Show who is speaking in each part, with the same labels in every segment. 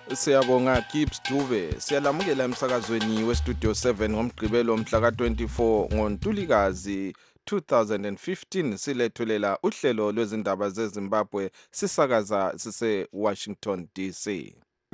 Speaker 1: Siyabonga Gibbs Dube. Siyalamukela emsakazweni weStudio 7 ngomgqibelo mhla ka24 ngoNtulikazi 2015 silethulela uhlelo lwezindaba zeZimbabwe sisakaza sise Washington DC.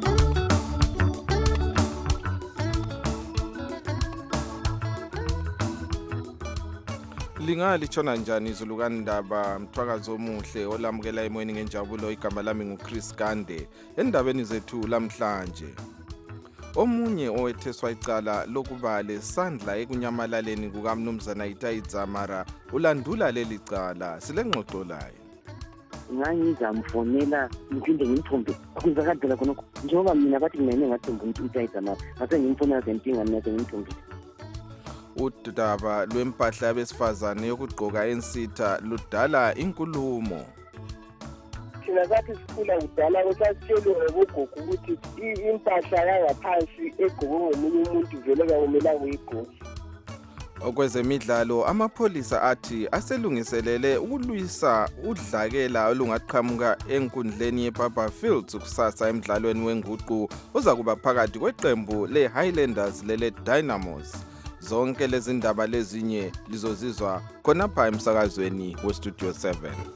Speaker 1: Litshona njani izulu kandaba mthwakazi omuhle olamukela emoyeni ngenjabulo. Igama lami nguChris Gande. Endabeni zethu lamhlanje, omunye owetheswa icala lokuba lesandla ekunyamalaleni kukaMnumzana Itai Dzamara ulandula leli cala. Silengxoxo laye.
Speaker 2: ngangizamfonela ngiphinde ngimthumbe kuzakadela khonokho njengoba mina bathi mina ngathumba ukuthi Itai Dzamara ngase ngimfonela zentinga mina ngimthumbile.
Speaker 1: Udaba lwempahla yabesifazane yokugqoka ensitha ludala inkulumo.
Speaker 3: Thina sathi sikhula kudala kwesasitshelwe ngogogo ukuthi impahla yangaphansi egqokwe ngomunye umuntu vele kakumelanga uyigqoke.
Speaker 1: Okwezemidlalo, amapholisa athi aselungiselele ukulwisa udlakela olungaqhamuka enkundleni yeBaba Fields kusasa emidlalweni wenguqu ozakuba phakathi kweqembu leHighlanders lele Dynamos. Zonke lezi ndaba lezinye lizozizwa khonapha emsakazweni weStudio 7.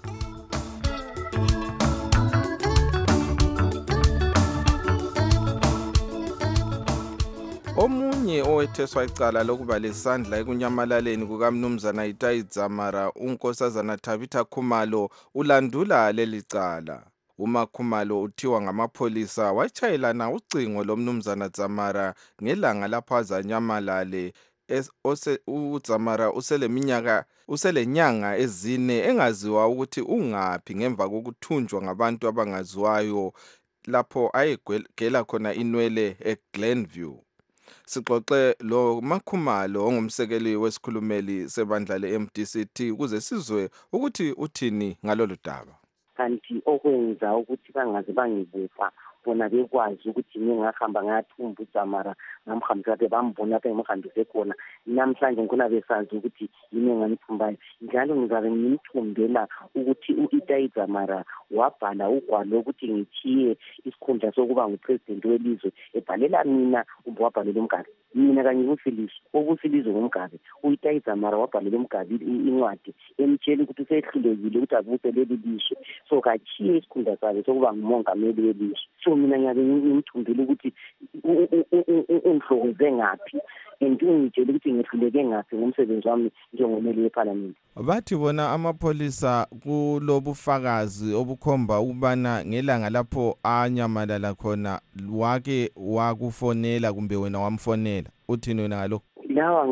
Speaker 1: Omunye owetheswa icala lokuba lesandla ekunyamalaleni kukaMnumzana Itai Dzamara, uNkosazana Tabitha Khumalo, ulandula leli cala. UMakhumalo uthiwa ngamapholisa wachayelana ucingo loMnumzana Dzamara ngelanga lapho azanyamalale. uDzamara uselenyanga ezine engaziwa ukuthi ungaphi ngemva kokuthunjwa ngabantu abangaziwayo lapho ayegela khona inwele eGlenview. Sixoxe lo Makhumalo ongumsekeli wesikhulumeli sebandla leMDCT ukuze sizwe ukuthi uthini ngalolu daba.
Speaker 2: Kanti okwenza ukuthi bangaze bangibufa bona bekwazi ukuthi ngingahamba ngathumba uDzamara ngamhambisa ke bambona apha ngimhambise khona. Namhlanje ngikona besazi ukuthi yini engangithumbayo njalo ngizabe ngimthumbela ukuthi uItai Dzamara wabhala ugwalo ukuthi ngithiye isikhundla sokuba ngupresident welizwe ebhalela mina wabhalela uMgabe. Mina kanye uSilizo obuSilizo ngomgabe uItai Dzamara wabhalela uMgabe incwadi emtshela ukuthi usehlulekile ukuthi abuse leli lizwe, so kathiye isikhundla sakhe sokuba ngumongameli welizwe. So mina ngiyabe ngimthumbile ukuthi ungihlokoze ngaphi ngitshela ukuthi ngihluleke ngaphi ngomsebenzi wami njengomeli weParliament.
Speaker 1: Bathi bona amapholisa kulobufakazi obukhomba ukubana ngelanga lapho anyamalala khona wake wakufonela kumbe wena wamfonela. Uthini wena ngalokho?
Speaker 2: Lawa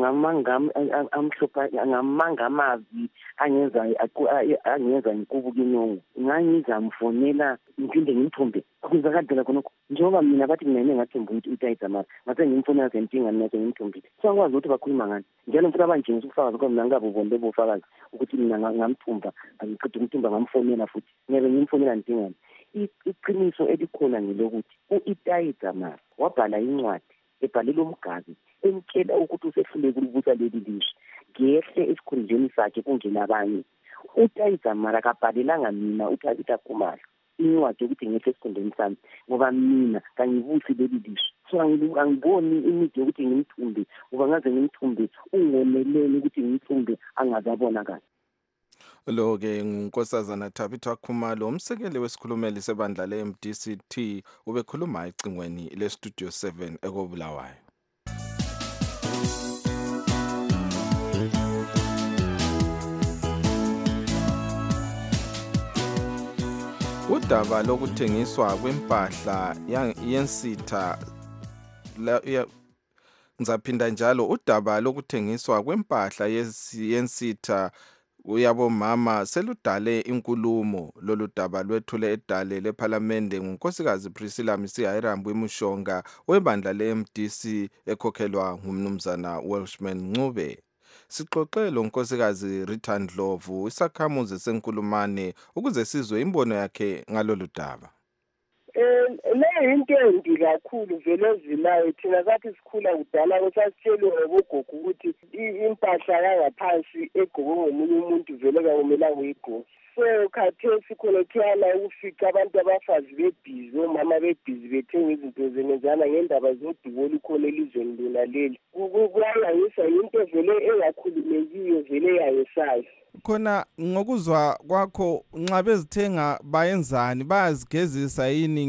Speaker 2: ngamanga amavi angenza inkubuka inyongo. Ngangizamfonela ngiphinde ngimthumbe kuzakadela khonokho njengoba mina bathi mina ngathumba ukuthi Itai Dzamara ngase ngimfonela zentinga mina ngimthumbile. Siyakwazi ukuthi bakhuluma ngani njalo futhi abanjengisa ubufakazi ngoba mina ngabubonile ubufakazi ukuthi mina ngamthumba angiqeda umthumba ngamfonela futhi ngiyabe ngimfonela ntingani. Iqiniso elikhona ngelokuthi uItai Dzamara wabhala incwadi ebhalela uMgabe emtshela ukuthi usehlulekile ukubusa leli lizwe ngehle esikhundleni sakhe kungena abanye. uItai Dzamara kabhalelanga mina uThabitha Khumalo incwadi ukuthi ngehle esikhundleni sami ngoba mina kangibusi leli lizwe. So angiboni imidi yokuthi ngimthumbe ngoba ngaze ngimthumbe ungomelele ukuthi ngimthumbe angazabona kahle.
Speaker 1: Lo ke nguNkosazana Tabitha Khumalo, umsekeli wesikhulumeli sebandla leMDCT, ubekhuluma ecingweni leStudio 7 ekobulawayo. Udaba lokuthengiswa kwempahla yensitha ngizaphinda njalo udaba lokuthengiswa kwempahla yensitha uyabomama seludale inkulumo. Lolu daba lwethule edale leParliament ngunkosikazi Priscilla Msihayirambu Mushonga webandla leMDC ekhokhelwa ngumnumzana Welshman Ncube. Sixoxe lo nkosikazi Rita Ndlovu isakhamuzi senkulumane ukuze sizwe imbono yakhe ngalolu daba.
Speaker 3: Le into embi kakhulu vele ezilayo thina sathi sikhula kudala kwesasitshelwe ngogogo ukuthi impahla yangaphansi egqokwe ngomunye umuntu vele kakumelanga uyigqoke. So khathesi khonethiyana ukufica abantu abafazi bebhizi, omama bebhizi bethenga izinto zenezana ngendaba zodubo olukhona elizweni lona leli. Kuyangisa into vele engakhulumekiyo vele yayesayo.
Speaker 1: Khona ngokuzwa kwakho nxa bezithenga bayenzani, bayazigezisa yini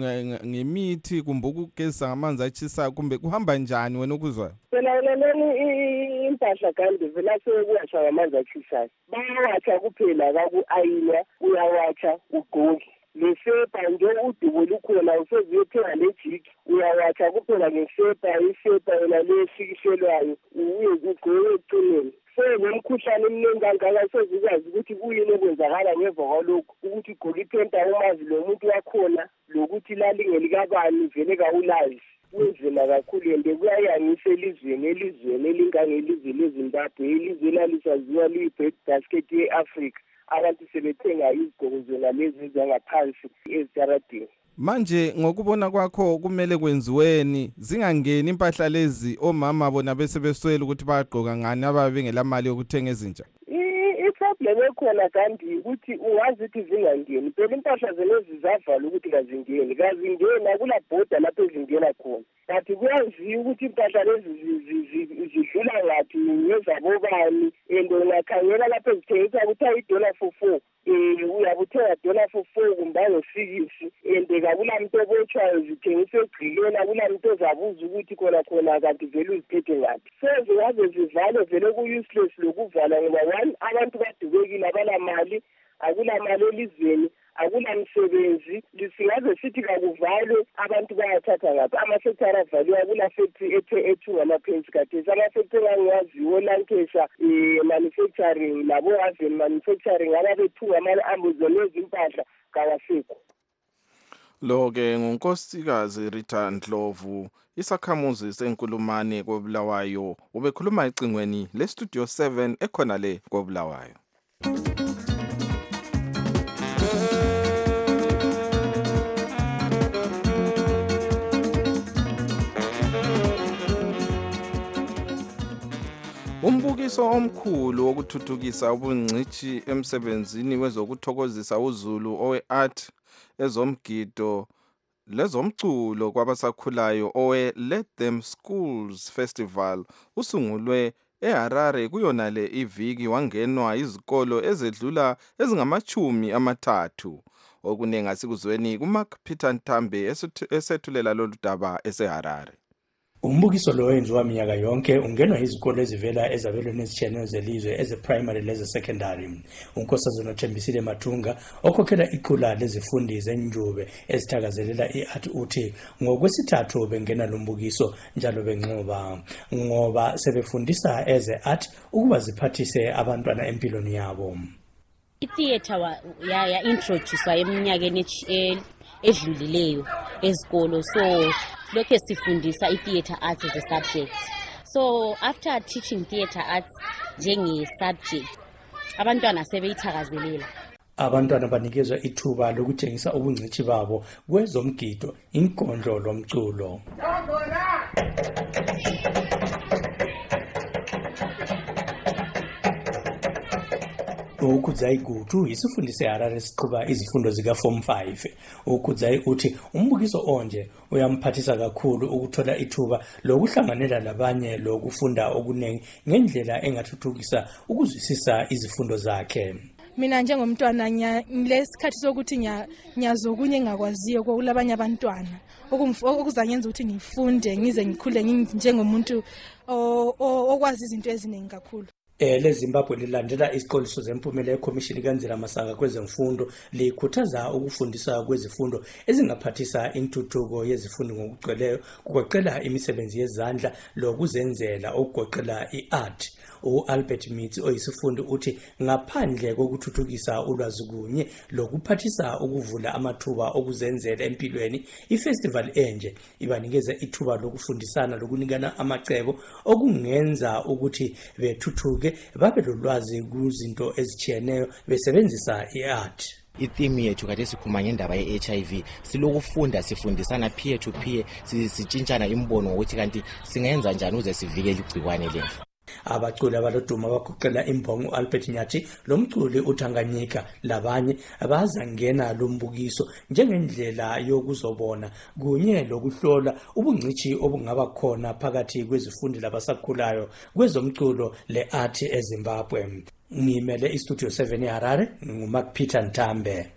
Speaker 1: ngemithi kumbe ukugezisa ngamanzi atshisa kumbe kuhamba njani wena ukuzwa?
Speaker 3: Phela leli impahla kanti vele sekuwatsha ngamanzi atshisayo. Bayawatsha kuphela kaku-ayina, uyawatsha ugqoke. Lesepa nje udubo lukhona useziyothenga lejiki, uyawatsha kuphela ngesepa, isepa yona lesikishelwayo uye ugqoke ecineni. Ngomkhuhlane eminingi kangaka sezikwazi ukuthi kuyini okwenzakala ngemva kwalokhu, ukuthi ugqoke ipenta umazi lo muntu wakhona lokuthi lalingelikabani vele kawulazi. Kunzima kakhulu ende kuyayangisa elizweni elingangelizwe leZimbabwe, ilizwe elalisaziwa liyi-bread basket ye-Afrika. Abantu sebethenga izigqoko zona lezi ezangaphansi ezitaradeni.
Speaker 1: Manje ngokubona kwakho kumele kwenziweni zingangeni impahla lezi omama bona bese beswela ukuthi bayagqoka ngani ababe bengelamali yokuthenga ezintsha?
Speaker 3: Iproblem ekhona kanti ukuthi ungazi ukuthi zingangeni. Phela impahla zenezi zavala ukuthi kazingeni. Akula bhoda lapho ezingena khona. Kanti kuyaziwa ukuthi impahla lezi zidlula ngathi ngezabobani and ungakhangela lapho ezithengisa ukuthi $1 uyabuthenga $4 kumbe ango-6 and kakula muntu obotshwayo zithengisa egcileni, akula muntu ozabuza ukuthi khona kanti vele uziphethe ngaphi. Sezingaze zivale vele ku-useless lokuvala ngoba one abantu badubekile abalamali, akula mali elizweni, akula msebenzi. Singaze sithi kakuvalwe abantu bayathatha ngaphi. Amafektari avaliwe, akula factory ethunga amaphensi kathesi. Amafektari angiwaziwo olankesha manufacturing labo Aven manufacturing ababethunga ama-ambuzo nezimpahla kawasekho.
Speaker 1: Lo-ke ngunkosikazi Rita Ndlovu, isakhamuzi senkulumane koBulawayo, ubekhuluma ecingweni leStudio 7 ekhona le koBulawayo. Umbukiso omkhulu wokuthuthukisa ubungcitshi emsebenzini wezokuthokozisa uZulu owe-art, ezomgido lezomculo kwabasakhulayo owe-Let Them Schools Festival usungulwe eHarare kuyonale iviki wangenwa izikolo ezedlula ezingama-30. Okunengi asikuzweni kuMark Peter Ntambe esethulela lolu daba eseHarare.
Speaker 4: Umbukiso lo wenziwa minyaka yonke ungenwa izikolo ezivela ezabelweni ezitshiyeneyo zelizwe eze-primary leze-secondary. Unkosazana Thembisile Mathunga okhokhela iqula lezifundi zenjube ezithakazelela i-art uthi ngokwesithathu bengena lo mbukiso njalo benqoba ngoba sebefundisa eze-art ukuba ziphathise abantwana empilweni yabo.
Speaker 5: I-theatre introducewa eminyakeni edlulileyo ezikolo, so lokho sifundisa i-theatre arts as a subject. So after teaching theatre arts njenge-subject, abantwana sebeyithakazelela.
Speaker 4: Abantwana banikezwa ithuba lokutshengisa ubungcitshi babo kwezomgido, inkondlo lomculo. Ukudzai Gutu isifundi seHarare siqhuba izifundo zika Form 5. Ukudzai uthi umbukiso onje uyamphathisa kakhulu ukuthola ithuba lokuhlanganela labanye lokufunda okunengi ngendlela engathuthukisa ukuzwisisa izifundo zakhe.
Speaker 6: Mina njengomntwana ngilesikhathi sokuthi ngiyazokunye engakwaziyo kulabanye abantwana okuzangenza ukuthi ngifunde ngize ngikhule njengomuntu okwazi izinto eziningi kakhulu.
Speaker 4: LeZimbabwe lilandela isiqondiso zempumela yekhomishini kaNzila Masaka kwezemfundo likhuthaza ukufundisa kwezifundo ezingaphathisa intuthuko yezifundo ngokugcweleyo kugoqela imisebenzi yezandla lokuzenzela okugoqela i-art. U-Albert Mitsi oyisifundi uthi ngaphandle kokuthuthukisa ulwazi kunye lokuphathisa ukuvula amathuba okuzenzela empilweni, ifestival enje ibanikeza ithuba lokufundisana lokunikana amacebo okungenza ukuthi bethuthuke babe lolwazi kuzinto ezitshiyeneyo besebenzisa i-art.
Speaker 7: itheme yethu kade sikhuluma ngendaba ye-HIV. Silokufunda sifundisana peer to peer, sitshintshana imbono ukuthi kanti singenza njani ukuze sivikele igcikwane leli.
Speaker 4: Abaculi abaloduma bagoqela imbongo Albert Nyathi, lomculi uThanganyika labanye abazangena lombukiso njengendlela yokuzobona kunye lokuhlola ubungcithi obungaba khona phakathi kwezifundi labasakhulayo kwezomculo le-art eZimbabwe. Ngimele iStudio 7 eHarare, nguMark Peter Ntambe.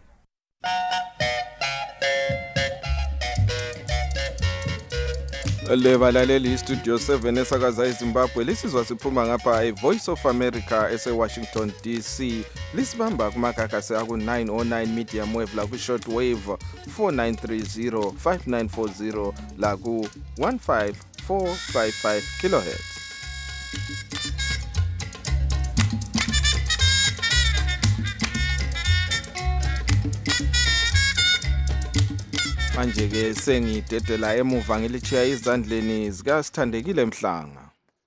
Speaker 1: Lebalaleli iStudio 7 esakaza eZimbabwe lisizwa siphuma ngapha eVoice of America eseWashington DC. Lisibamba kumakakase aku-909 medium wave la ku-short wave 4930 5940 la ku-15455 kilohertz. Manje ke sengidedela emuva ngilichiya izandleni zika Sithandekile Mhlanga.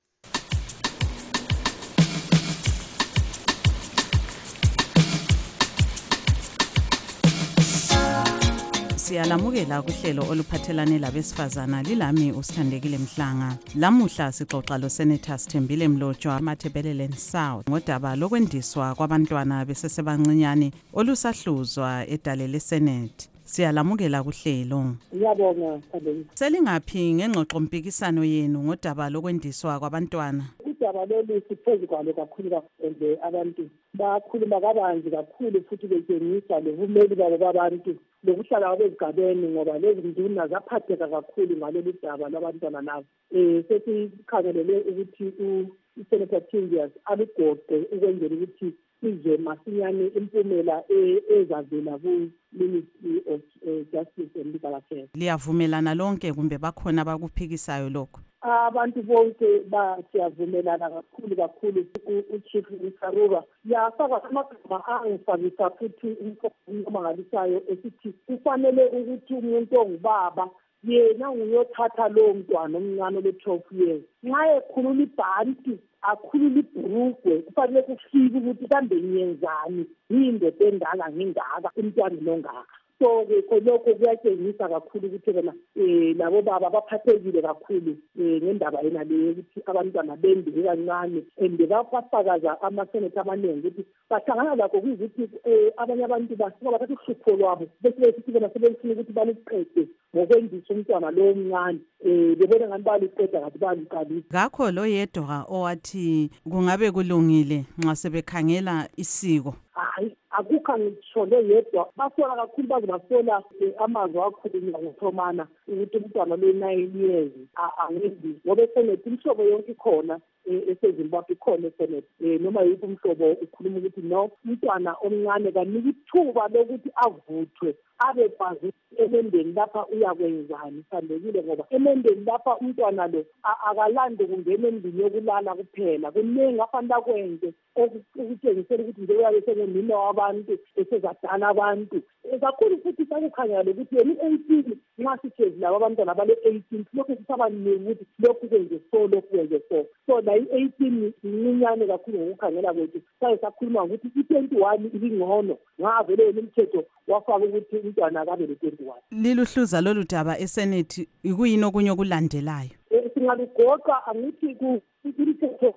Speaker 8: Siyalamukela kuhlelo oluphathelane labesifazana lilami uSithandekile Mhlanga. Lamuhla sixoxa lo Senator Sithembile Mlotshwa Mathebeleland South ngodaba lokwendiswa kwabantwana besesebancinyane olusahluzwa edale leSenate. Siyalamukela kuhlelo.
Speaker 9: Ngiyabonga Sithandekile.
Speaker 8: Selingaphi ngengxoxo mpikisano yenu ngodaba lokwendiswa kwabantwana?
Speaker 9: Udaba lolu siphezu kwalo kakhulu abantu bakhuluma kabanzi kakhulu futhi betshengisa lobumeli babo babantu lokuhlala kwabezigabeni ngoba lezi nduna zaphatheka kakhulu ngalolu daba lwabantwana nabo. Sesikhangelele ukuthi uSenator Thingius alugoqe ukwenzela ukuthi izwe masinyane impumela ezavela ku-Ministry of Justice and Legal Affairs.
Speaker 8: Liyavumelana lonke kumbe bakhona abakuphikisayo lokho?
Speaker 9: Abantu bonke siyavumelana kakhulu uChief Nkaruba yafaka amagama angifakisa futhi umangalisayo esithi kufanele ukuthi umuntu ongubaba yena uyothatha lo mntwana omncane le-12 years nxa ekhulula ibhanti akhulula ibhurugwe kufanele kufike ukuthi kambe ngiyenzani yindoda endala ngingaka umntwana nongaka. So-ke khonokho kuyatshengisa kakhulu ukuthi bona labo baba baphathekile kakhulu ngendaba yena leyo ukuthi abantwana bende kancane and bafakaza amaseneta amaningi ukuthi bahlangana lakho kuyukuthi abanye abantu basuka bathatha uhlupho lwabo bese besithi bona sebefuna ukuthi baluqede ngokwendisa umntwana lo omncane bebona ngani baluqeda kanti baluqalisa.
Speaker 8: Ngakho lo yedwa owathi kungabe kulungile nxa sebekhangela isiko?
Speaker 9: Hayi, akukho ngishole yedwa basola kakhulu baze basola amazwi akhulunywa ngoThomana ukuthi umntwana lo-9 years angendi ngoba eSenate imhlobo yonke ikhona eseZimbabwe ikhona eSenate noma yiphi umhlobo ukhuluma ukuthi no umntwana omncane kanika ithuba lokuthi avuthwe abe bazi emendeni lapha uyakwenzani. Sithandekile ngoba emendeni lapha umntwana lo akalandi kungena endlini yokulala kuphela kuningi afanele akwenze okutshengisela ukuthi nje uyabe sekunina wabantu esezadala abantu kakhulu futhi sakukhangela ukuthi yena i-18 nxa sithezi labo abantwana abale-18 lokhu sisabaningi ukuthi lokhu kwenze so lokhu kwenze so la i-18 iminyane kakhulu ngokukhangela kwethu saye sakhuluma ngokuthi i-21 ibingcono ngavele yena umthetho wafaka ukuthi umntwana akabe le-21.
Speaker 8: Liluhluza lolu daba eSenate ikuyini okunye okulandelayo?
Speaker 9: Singalugoqa angithi imithetho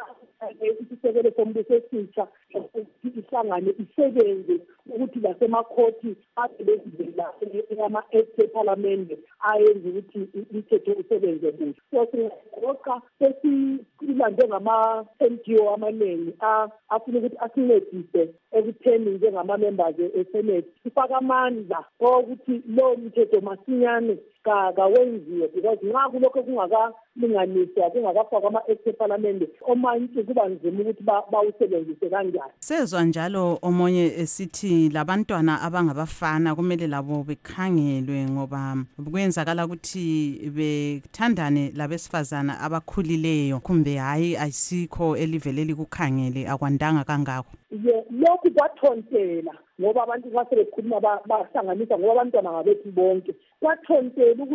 Speaker 9: isisekelo sombuso esitsha ihlangane isebenze ukuthi lasemakhoti abelezindlela ama-act ephalamende ayenza ukuthi imithetho isebenze kuhle. So singagoqa sesilande ngama-NGO amaningi afuna ukuthi asincedise ekutheni njengama-members eSenate sifake amandla okuthi lo mthetho masinyane kawenziwe because nxa kulokho kungakalinganiswa kungakafakwa ama-act ephalamende omanye kuba nzima ukuthi bawusebenzise kanjani.
Speaker 8: Sezwa njalo omunye esithi labantwana abangabafana kumele labo bekhangelwe ngoba kwenzakala ukuthi bethandane labesifazana abakhulileyo kumbe hayi ayisikho eliveleli kukhangele akwandanga kangako.
Speaker 9: Lokhu kwathontela ngoba abantu basebekhuluma bahlanganisa ngoba abantwana ngabethu bonke kwathontela ukuthi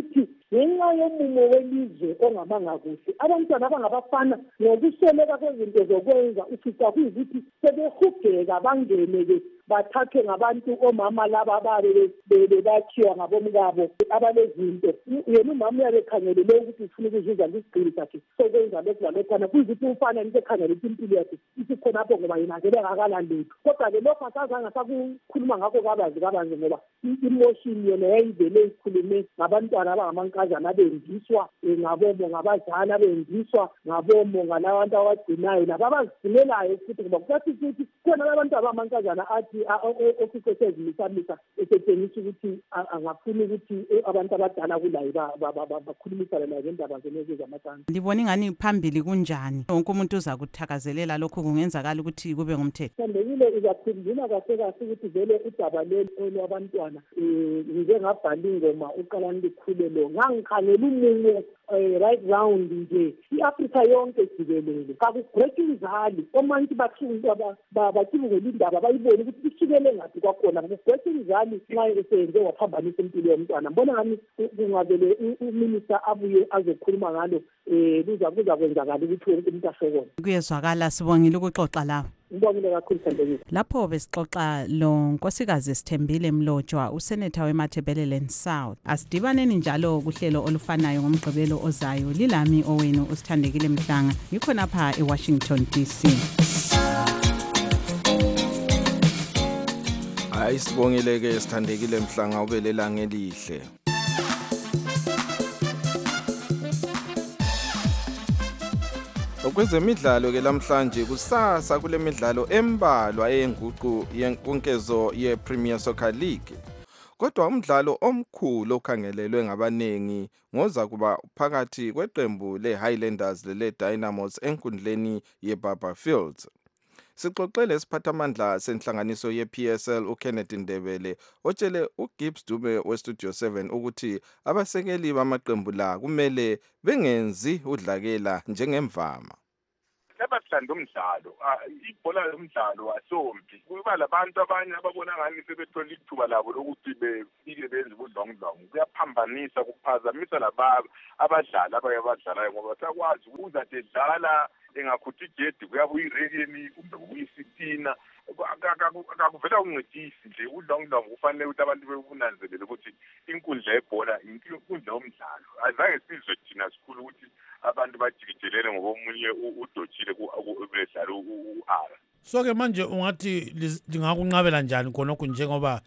Speaker 9: ngenxa yomumo welizwe ongamanga kuhle abantwana abangabafana ngokusweleka kwezinto zokwenza ufica kuyikuthi sebehugeka bangene-ke bathathwe ngabantu omama laba ababe bakhiwa ngabomkabo abalezinto yena umama uyabe ekhangelele ukuthi ufuna ukuzuza ngesigqili sakhe sokwenza lokhu lalokhana kuyikuthi umfana nto ekhangele ukuthi impilo yakhe isikhonapho ngoba yena vele akakalalutho kodwa-ke lokho asazange sakukhuluma ngakho kabanzi ngoba imotion yona yayivele ikhulume ngabantwana abangamankazana abendiswa ngabomo ngabazali abendiswa ngabomo ngalabantu abagcinayo laba abazigcinelayo futhi ngoba kusathi futhi khona abantu abamankazana athi ofike sezimisamisa esetshengisa ukuthi angafuni ukuthi abantu abadala kulayo bakhulumisane nayo ngendaba zenezo zamacansi.
Speaker 8: Libona ingani phambili kunjani wonke umuntu uza kuthakazelela lokho kungenzakala ukuthi kube ngumthetho?
Speaker 9: Sandekile izakhumbula kahle kahle ukuthi vele udaba lolu abantwana ngize ngabhala ingoma uqala ndikhule lo ngangikhangela umumo right round nje i-Afrika yonke jikelele kakubreak inzali omanti bathibukela indaba bayibone ukuthi isukele ngaphi kwakhona kubreak inzali nxa esenze waphambanisa impilo yomntwana mbona ngani kungavele uminister abuye azokhuluma ngalo kuza kwenzakala ukuthi wonke umuntu ashokole.
Speaker 8: Kuyezwakala, sibongile ukuxoxa lapho.
Speaker 9: Ngibongile kakhulu Sandekile.
Speaker 8: Lapho besixoxa lo Nkosikazi Sithembile Mlotshwa, useneta weMatabeleland South. Asidibaneni njalo kuhlelo olufanayo ngomgqibelo ozayo. Lilami owenu uSithandekile Mhlanga. Ngikho napha eWashington DC.
Speaker 1: Ayisibongile-ke Sithandekile Mhlanga, ubelelanga elihle. Okwezemidlalo ke lamhlanje kusasa kule midlalo embalwa yenguqu yenkunkezo yePremier Soccer League. Kodwa umdlalo omkhulu okhangelelwe ngabanengi ngoza kuba phakathi kweqembu leHighlanders leDynamos enkundleni yeBarberfields. Sixoxele siphathamandla senhlanganiso yePSL uKenneth Ndebele otshele uGibbs Dube weStudio 7 ukuthi abasekeli bamaqembu la kumele bengenzi udlakela njengemvama.
Speaker 10: Labathanda umdlalo ibhola yomdlalo wasombi kuba labantu abanye ababona ngani sebethola ithuba labo lokuthi befike benze ubudlongdlongo kuyaphambanisa kuphazamisa laba abadlali abadlalayo ngoba sakwazi ukuthi edlala engakhuthi igedi kuyabuya irekeni kumbe kuyisitina akuvela uncedisi nje udlongdlongo kufanele ukuthi abantu bebunanzelele ukuthi inkundla yebhola inkundla yomdlalo azange sizwe thina sikhulu ukuthi abantu bajikijelele ngoba omunye udotshile kubedlala u-ara.
Speaker 11: So-ke manje ungathi lingakunqabela njani khonokho njengoba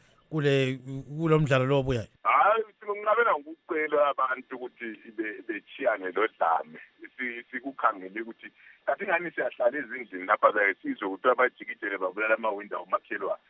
Speaker 11: kulo mdlalo lo obuyayo?
Speaker 10: Hayi singunqabela ngokucela abantu ukuthi bechiyane lo dlame sikukhangele ukuthi kathi ngani siyahlala ezindlini lapha sizwe ukuthi abajikijele babulala amawindow umakhelwane.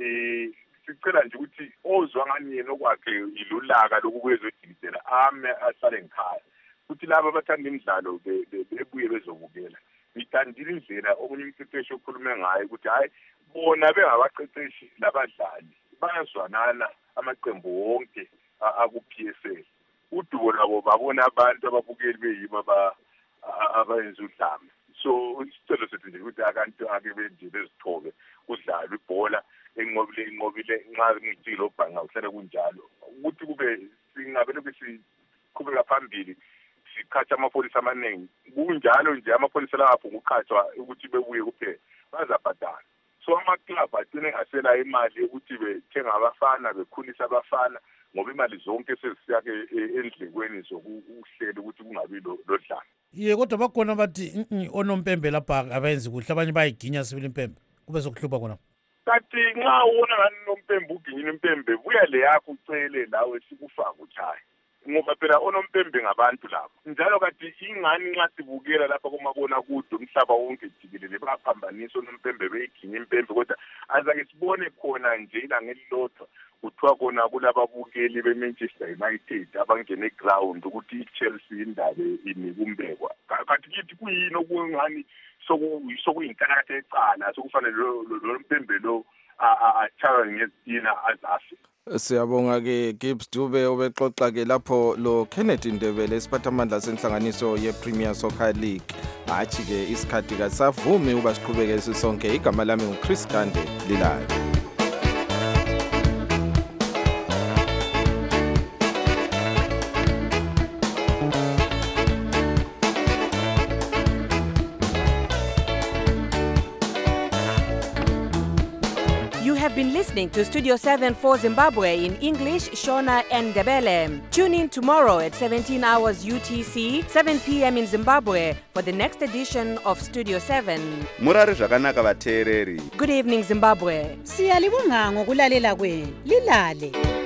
Speaker 10: Sicela nje ukuthi ozwa ngani yena okwakhe ilulaka lokubuye ezojikijela ame ahlale ngikhaya. Kuthi laba abathanda imidlalo bebuye bezobukela. Ngithandile indlela omunye umqeqeshi okhulume ngayo ukuthi hayi bona bengabaqeqeshi labadlali bayazwanana amaqembu wonke aku-PSL. Udubo labo babona abantu ababukeli beyimo abayenza udlame. So isicelo sethu nje ukuthi abantu ake benje bezithobe kudlalwe ibhola enqobile nxa ngicilo bhanga uhlale kunjalo ukuthi kube singabe lokhu siqhubeka phambili sikhatha amapolisa amaningi kunjalo nje amapolisa lapho ukukhathwa ukuthi bebuye kuphela bazabhadala. So amaclub agcine ngasela imali ukuthi bethenga abafana bekhulisa abafana ngoba imali zonke sezisiyake endlekweni zokuhlela ukuthi kungabi lo dlame.
Speaker 11: Ye kodwa bakhona bathi onompembe lapha abenzi kuhle abanye bayiginya sibili impembe kube sokuhlupa khona.
Speaker 10: Kanti nxa ubona ngani nompembe uginyina impembe buya le yakho ucele lawe sikufaka uchaye. Ngoba phela onompembe ngabantu labo. Njalo kanti ingani nxa sibukela lapha kumabona kude umhlaba wonke jikelele baphambanisa onompembe beyiginya impembe kodwa azake sibone khona nje ilanga elilodwa kuthiwa khona kulababukeli beManchester United abangene ground ukuthi iChelsea indaba inikumbekwa. Kanti kithi kuyini okungani sokuyinkanakatha ecala sokufanele lo mpembe lo achawe ngezitina azafe.
Speaker 1: Siyabonga-ke Gibbs Dube obexoxa-ke lapho lo Kenneth Ndebele isiphathamandla senhlanganiso yePremier Soccer League. Hatshi-ke isikhathi kasavumi uba siqhubeke sisonke. Igama lami nguChris Gande Lilayo.
Speaker 12: have been listening to Studio 7 for Zimbabwe in English, Shona and Ndebele. Tune in tomorrow at 17 hours UTC, 7 p.m. in Zimbabwe for the next edition of Studio 7.
Speaker 13: Murari zvakanaka vateereri.
Speaker 12: Good evening, Zimbabwe.
Speaker 14: Siyalibonga ngokulalela kwenu. Lilale.